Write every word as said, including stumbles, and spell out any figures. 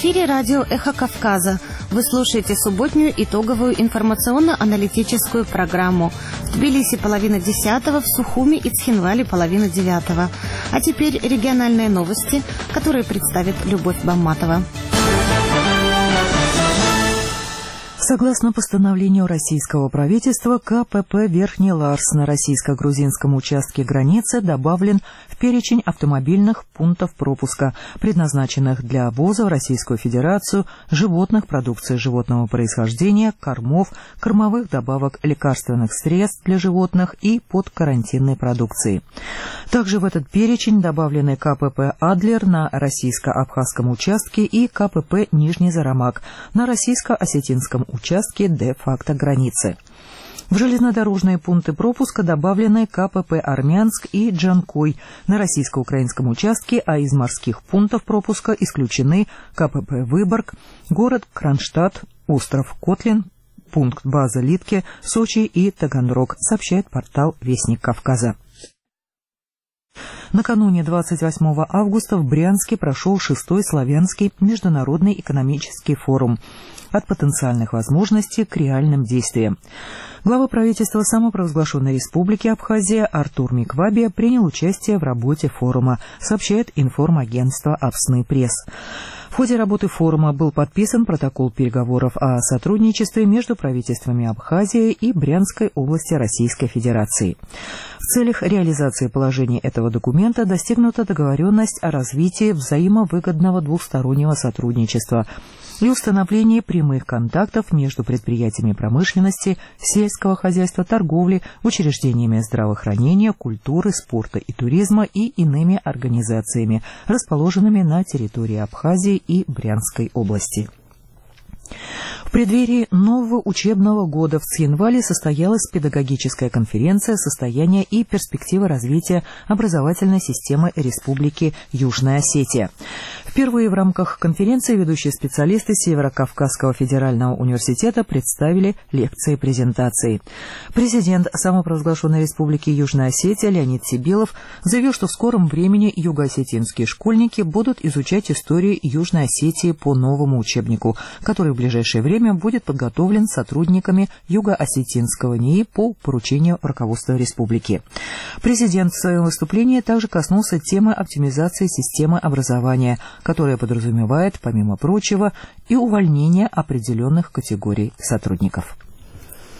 эфире радио «Эхо Кавказа». Вы слушаете субботнюю итоговую информационно-аналитическую программу. В Тбилиси половина десятого, в Сухуми и Цхинвале половина девятого. А теперь региональные новости, которые представит Любовь Бамматова. Согласно постановлению российского правительства, КПП «Верхний Ларс» на российско-грузинском участке границы добавлен в перечень автомобильных пунктов пропуска, предназначенных для ввоза в Российскую Федерацию животных, продукции животного происхождения, кормов, кормовых добавок, лекарственных средств для животных и подкарантинной продукции. Также в этот перечень добавлены КПП «Адлер» на российско-абхазском участке и КПП «Нижний Зарамак» на российско-осетинском участке де-факто границы. В железнодорожные пункты пропуска добавлены КПП «Армянск» и «Джанкой» на российско-украинском участке, а из морских пунктов пропуска исключены КПП «Выборг», город Кронштадт, остров Котлин, пункт база Литке, Сочи и Таганрог, сообщает портал «Вестник Кавказа». Накануне двадцать восьмого августа в Брянске прошел шестой славянский международный экономический форум «От потенциальных возможностей к реальным действиям». Глава правительства самопровозглашенной республики Абхазия Артур Миквабия принял участие в работе форума, сообщает информагентство «Авсны Пресс». В ходе работы форума был подписан протокол переговоров о сотрудничестве между правительствами Абхазии и Брянской области Российской Федерации. В целях реализации положений этого документа достигнута договоренность о развитии взаимовыгодного двухстороннего сотрудничества и установлении прямых контактов между предприятиями промышленности, сельского хозяйства, торговли, учреждениями здравоохранения, культуры, спорта и туризма и иными организациями, расположенными на территории Абхазии и Брянской области. В преддверии нового учебного года в Цхинвале состоялась педагогическая конференция «Состояние и перспективы развития образовательной системы Республики Южная Осетия». Впервые в рамках конференции ведущие специалисты Северо-Кавказского федерального университета представили лекции и презентации. Президент самопровозглашенной Республики Южная Осетия Леонид Сибилов заявил, что в скором времени юго-осетинские школьники будут изучать историю Южной Осетии по новому учебнику, который в ближайшее время будет подготовлен сотрудниками Юго-Осетинского НИИ по поручению руководства республики. Президент в своем выступлении также коснулся темы оптимизации системы образования, которая подразумевает, помимо прочего, и увольнение определенных категорий сотрудников.